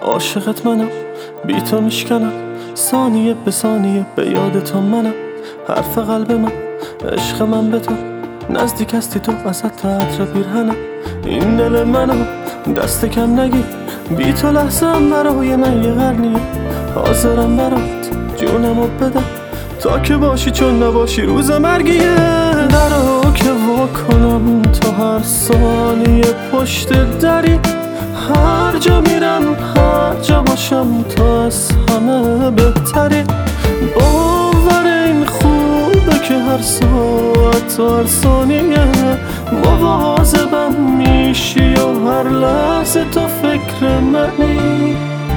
عاشقت منم، بی تو میشکنم ثانیه به ثانیه، به یاد تو منم. حرف قلب من، عشق من به تو، نزدیک هستی تو وسط تئاتر پیرهنم. این دل منم دست کم نگیر، بی تو لحظه‌ام برای من یه قرنیه. حاضرم برات جونمو بدم تا که باشی، چون نباشی روز مرگیه. درو که وا کنم تو هر ثانیه پشت دری، هر جا میرم هر جا باشم تو از همه بهتری. باور این خوبه که هر ساعت و هر ثانیه مواظبم میشی و هر لحظه تو فکر منی.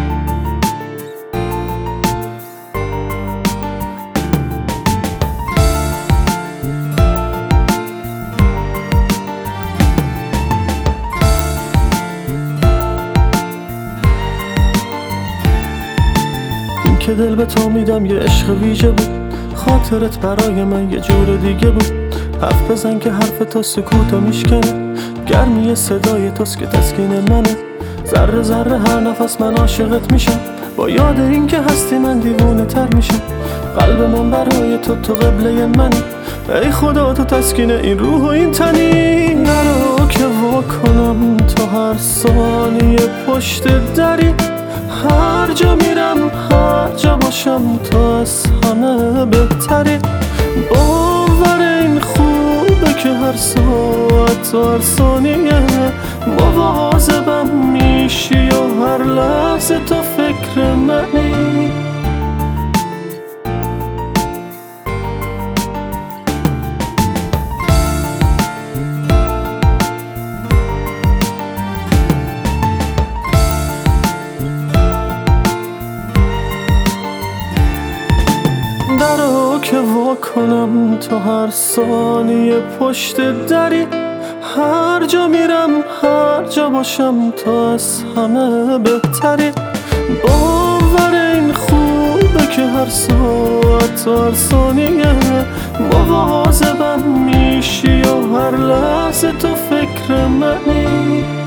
که دل به تو میدم یه عشق ویژه بود، خاطرت برای من یه جور دیگه بود. حرف بزن که حرف تو سکوتو میشکنه، گرمی صدای توست که تسکین منه. ذره ذره هر نفس من عاشقت میشم، با یاد این که هستی من دیوونه تر میشم. قلب من برای تو قبله منی، ای خدا تو تسکین این روح و این تنی. نرو که وا کنم تو هر ثانیه پشت دری، هر جا میرم هر جا باشم تو از همه بهتری. باور این خوبه که هر ساعت و هر ثانیه مواظبم میشی و هر لحظه تو فکر منی. درو که وا کنم تو هر ثانیه پشت دری، هر جا میرم هر جا باشم تو از همه بهتری. باور این خوبه که هر ساعت و هر ثانیه مواظبم میشی و هر لحظه تو فکر منی.